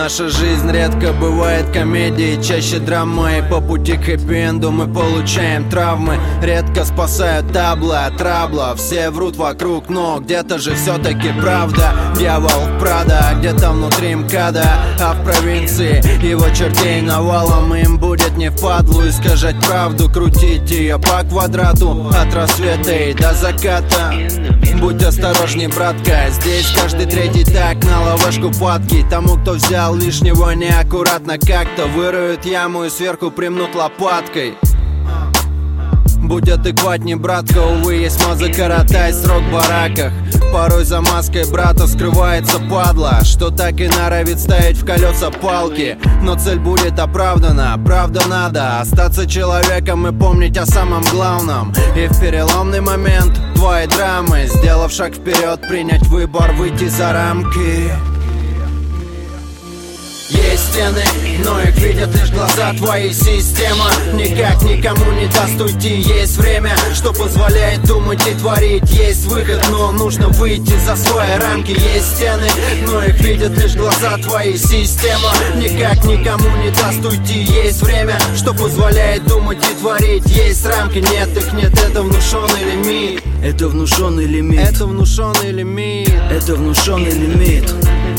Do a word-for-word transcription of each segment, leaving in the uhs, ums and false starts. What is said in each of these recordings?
Наша жизнь редко бывает комедией, чаще драмой. По пути к хэппи-энду мы получаем травмы. Редко спасают табла от трабла. Все врут вокруг, но где-то же все-таки правда. Дьявол в Прада, где-то внутри МКАДа. А в провинции его чертей навалом. Им будет не впадлу искажать правду, крутить ее по квадрату от рассвета и до заката. Будь осторожней, братка, здесь каждый третий так на ловушку падки. Тому, кто взял лишнего неаккуратно, как-то выроют яму и сверху примнут лопаткой. Будь адекватней, братка, увы, есть музыка, ротай срок в бараках. Порой за маской брата скрывается падла, что так и норовит ставить в колеса палки. Но цель будет оправдана, правда надо остаться человеком и помнить о самом главном. И в переломный момент твоей драмы, сделав шаг вперед, принять выбор, выйти за рамки. Есть стены, но их видят лишь глаза твоей. Система никак никому не даст уйти. Есть время, что позволяет думать и творить. Есть выход, но нужно выйти за свои рамки. Есть стены, но их видят лишь глаза твоей. Система никак никому не даст уйти. Есть время, что позволяет думать и творить. Есть рамки, нет их нет, это внушенный лимит. Это внушенный лимит. Это внушенный лимит. Это внушенный лимит.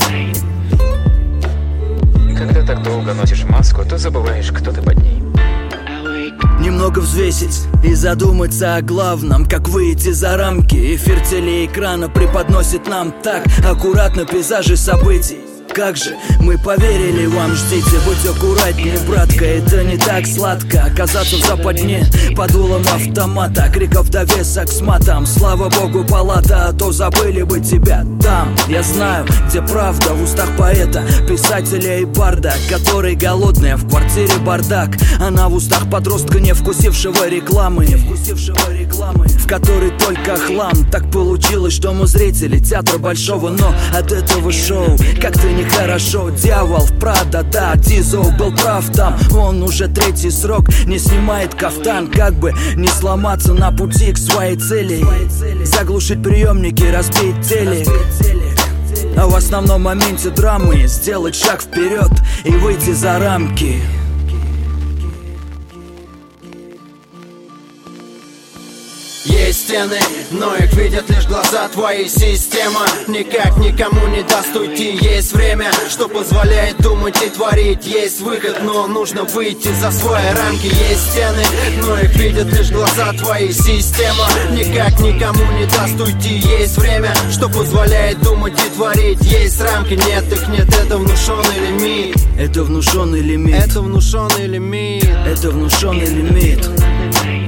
Когда так долго носишь маску, то забываешь, кто ты под ней. Немного взвесить и задуматься о главном, как выйти за рамки. Эфир телеэкрана преподносит нам так аккуратно пейзажи событий. Как же мы поверили вам, ждите, будь аккуратнее, братка. Это не так сладко оказаться в западне под дулом автомата, криков довесок с матом. Слава богу, палата, а то забыли бы тебя там. Я знаю, где правда в устах поэта, писателя и барда, который голодный, а в квартире бардак. Она в устах подростка, не вкусившего рекламы, не вкусившего рекламы, в которой только хлам. Так получилось, что мы зрители театра большого, но от этого шоу как-то не хорошо. Дьявол в Прада, да, Дизо был прав там. Он уже третий срок не снимает кафтан. Как бы не сломаться на пути к своей цели, заглушить приемники, разбить телек. А в основном моменте драмы сделать шаг вперед и выйти за рамки. Есть стены, но их видят лишь глаза твоей. Система никак никому не даст уйти. Есть время, что позволяет думать и творить. Есть выход, но нужно выйти за свои рамки. Есть стены, но их видят лишь глаза твоей. Система никак никому не даст уйти. Есть время, что позволяет думать и творить. Есть рамки, нет их нет, это внушенный лимит. Это внушенный лимит. Это внушенный лимит. Это внушенный лимит.